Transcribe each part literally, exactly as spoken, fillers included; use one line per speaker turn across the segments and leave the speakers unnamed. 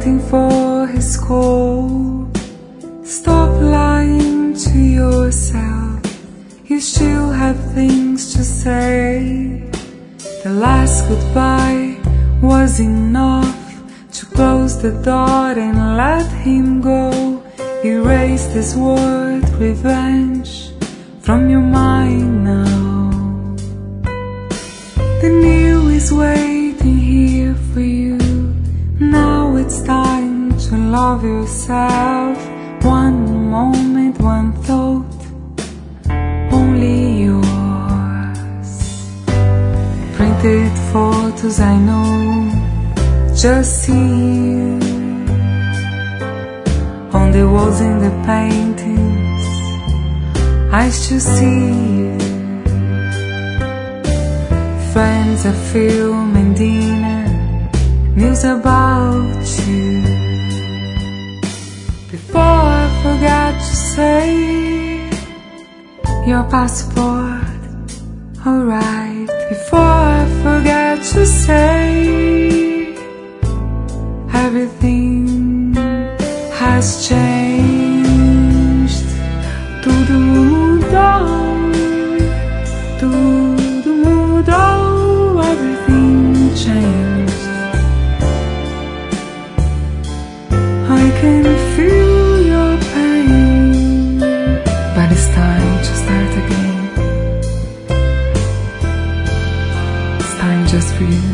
waiting for his call. Stop lying to yourself, you still have things to say. The last goodbye was enough to close the door and let him go. Erase this word revenge from your mind now. The new is waiting here for you. Now it's time to love yourself. One moment, one thought, only yours. Printed photos I know, just see you. On the walls and the paintings, I still see you. Friends, a film and dinner, news about you. Before I forgot to say, your passport, alright. Before I forgot to say, everything has changed. Tudo mudou, tudo mudou, everything changed. I can feel your pain, but it's time to start again. It's time just for you.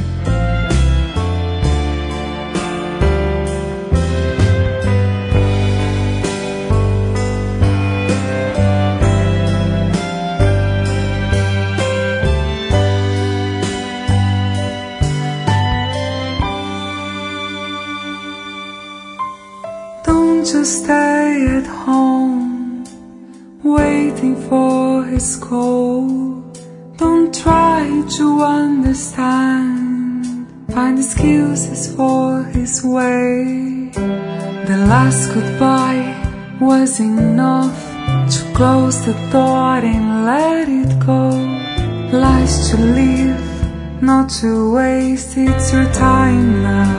Don't just stay at home, waiting for his call. Don't try to understand, find excuses for his way. The last goodbye was enough to close the door and let it go. Lives to live, not to waste, it's your time now.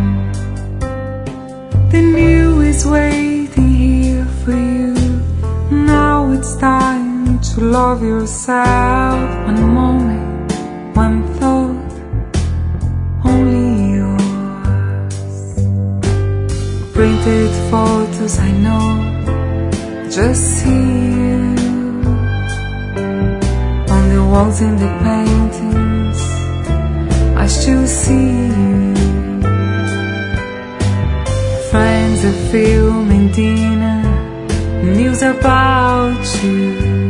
The new is waiting here for you. Now it's time to love yourself. One moment, one thought, only yours. Printed photos I know, just see you. On the walls and the paintings, I still see you. Friends, a film and dinner, news about you.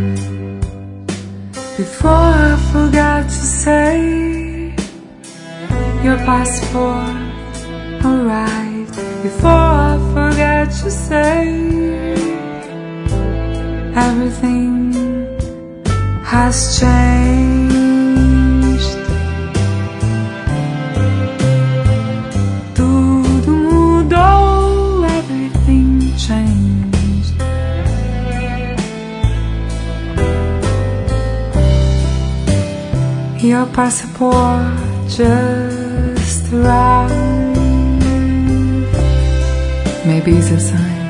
Before I forgot to say, your passport, alright. Before I forgot to say, everything has changed. Your passport just arrived. Maybe it's a sign.